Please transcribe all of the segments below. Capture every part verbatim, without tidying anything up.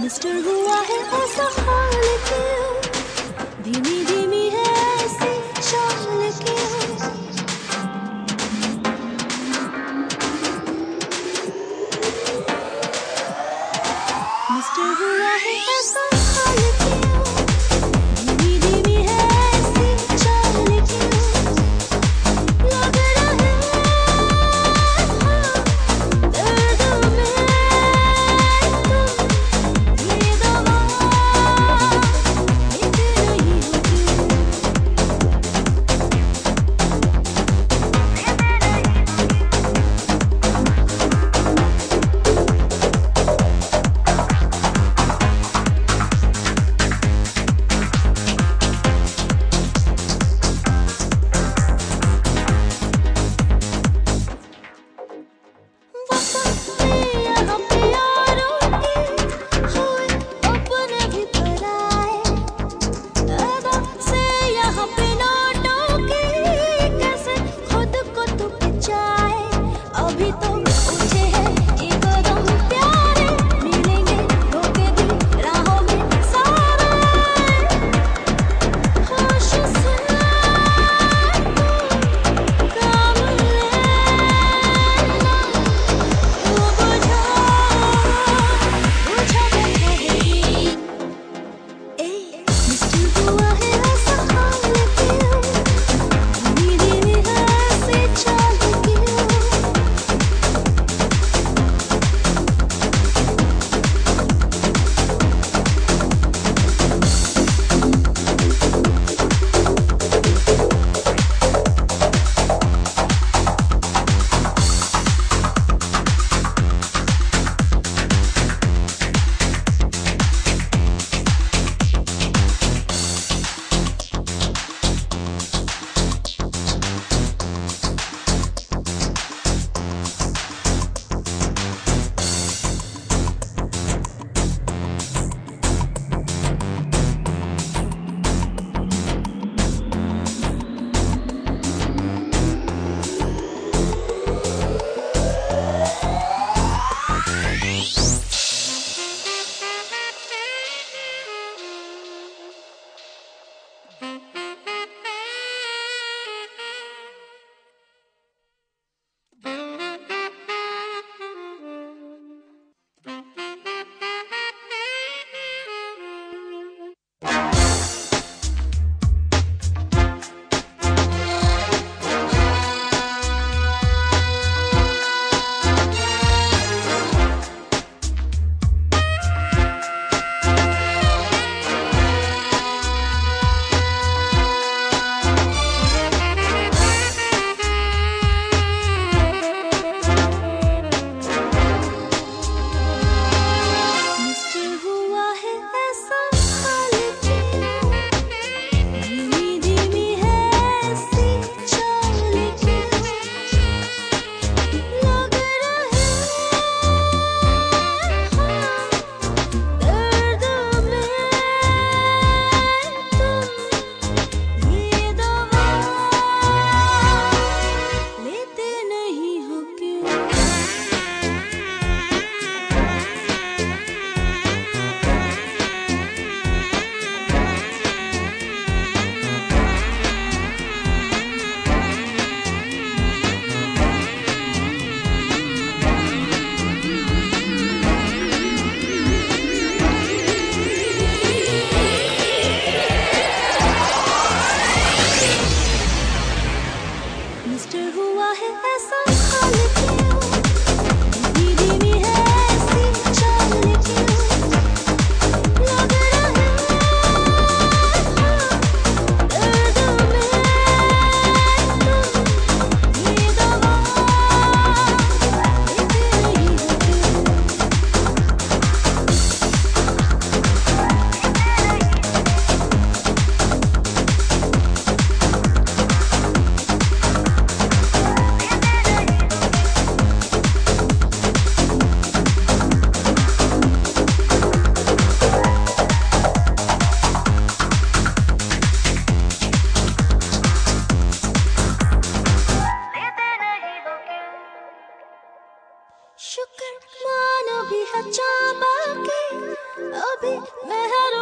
Mister हुआ है ऐसा हाल क्यों, धीमी धीमी है ऐसी चाल क्यों। मिस्टर हुआ है ऐसा हाल क्यों, धीमी धीमी है ऐसी चाल क्यों। लग रहा है हाँ दर्द में तुम, ये दवा एक नहीं होती।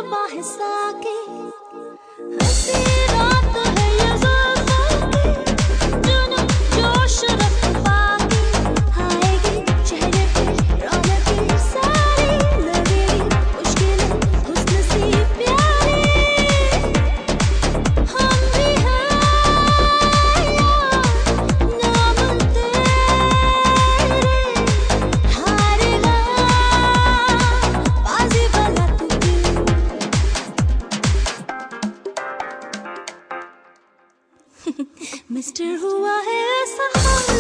बाहें साके हंसी रात है ये जुल्फों की जुनून जोश रख पाके आएगी चेहरे पे रौनकें सारी लगेगी मुश्किलें हुस्न सी प्यारी हम भी हैं यार नाम तेरे हारेगा बाजी वाला तू मिस्टर हुआ है ऐसा हाल